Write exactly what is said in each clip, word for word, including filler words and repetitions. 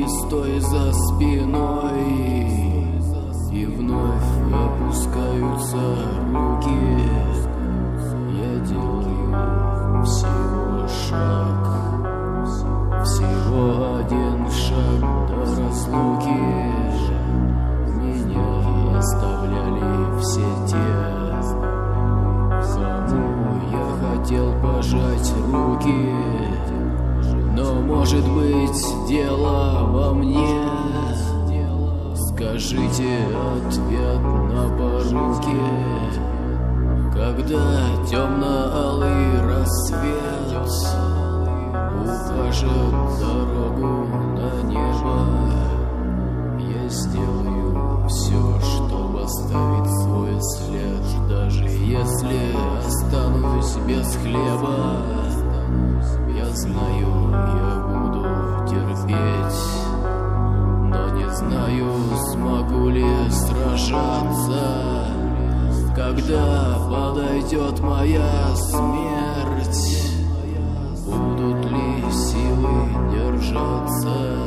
стой за спиной, и вновь опускаются руки. Я делаю всего шаг, всего один шаг до разлуки. Меня оставляли все те, кому я хотел пожать руки. Но может быть дело во мне. Скажите ответ на поруки, когда темно-алый рассвет укажет дорогу на небо. Я сделаю все, чтобы оставить свой след, даже если останусь без хлеба. Я знаю, я буду терпеть, но не знаю, смогу ли сражаться, когда подойдет моя смерть. Будут ли силы держаться?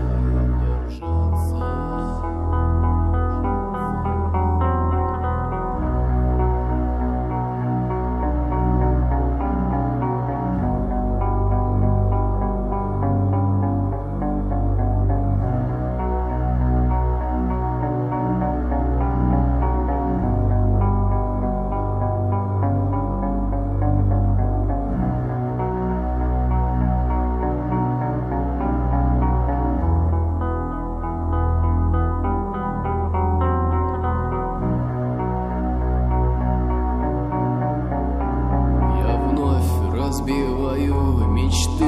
Разбиваю мечты,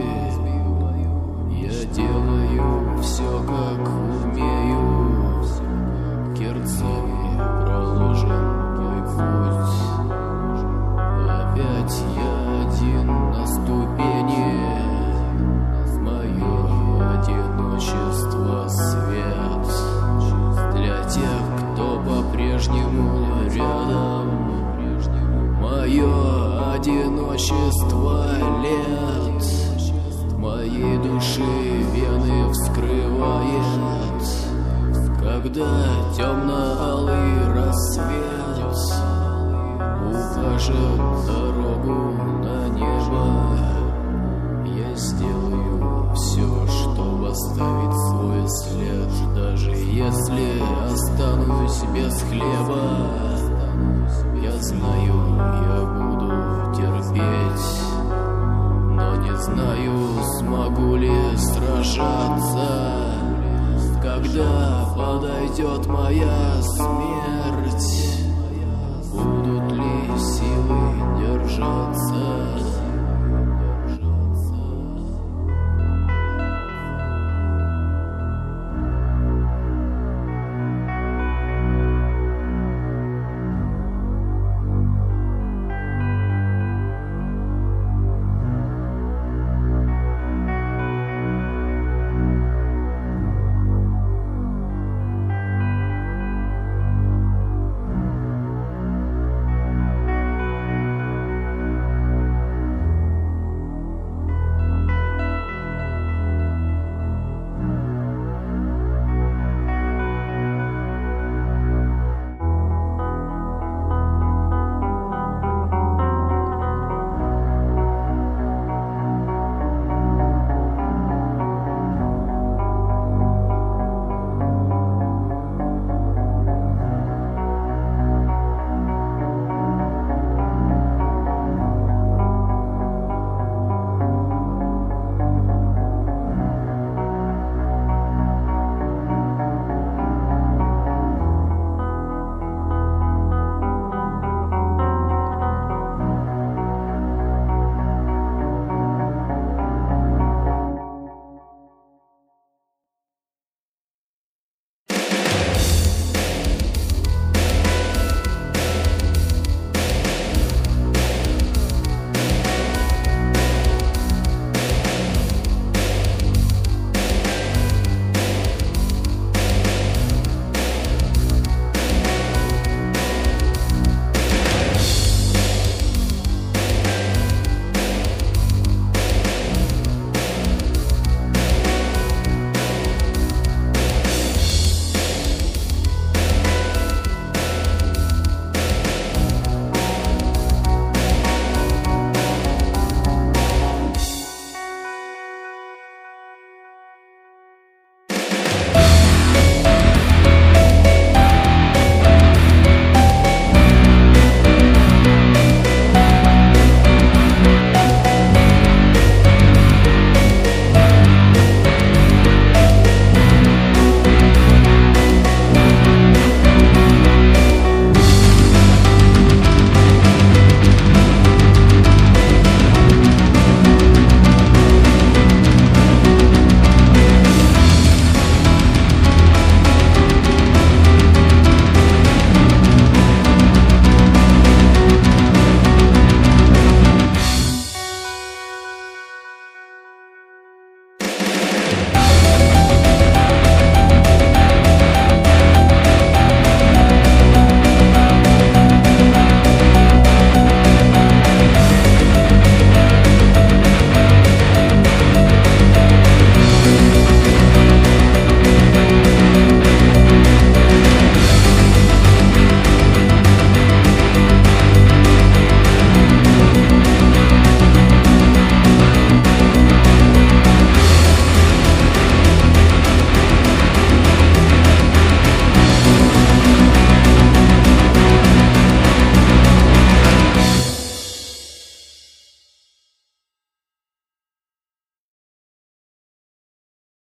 я делаю все, как умею. Керцами проложен мой путь. Опять я один на ступени. Мое одиночество свет для тех, кто по-прежнему рядом. Мое одиночество лет моей души вены вскрывает, когда темно-алый рассвет укажет дорогу на небо. Я сделаю все, чтобы оставить свой след, даже если останусь без хлеба. Я знаю, я буду терпеть, но не знаю, смогу ли сражаться, когда подойдет моя смерть. Будут ли силы держаться?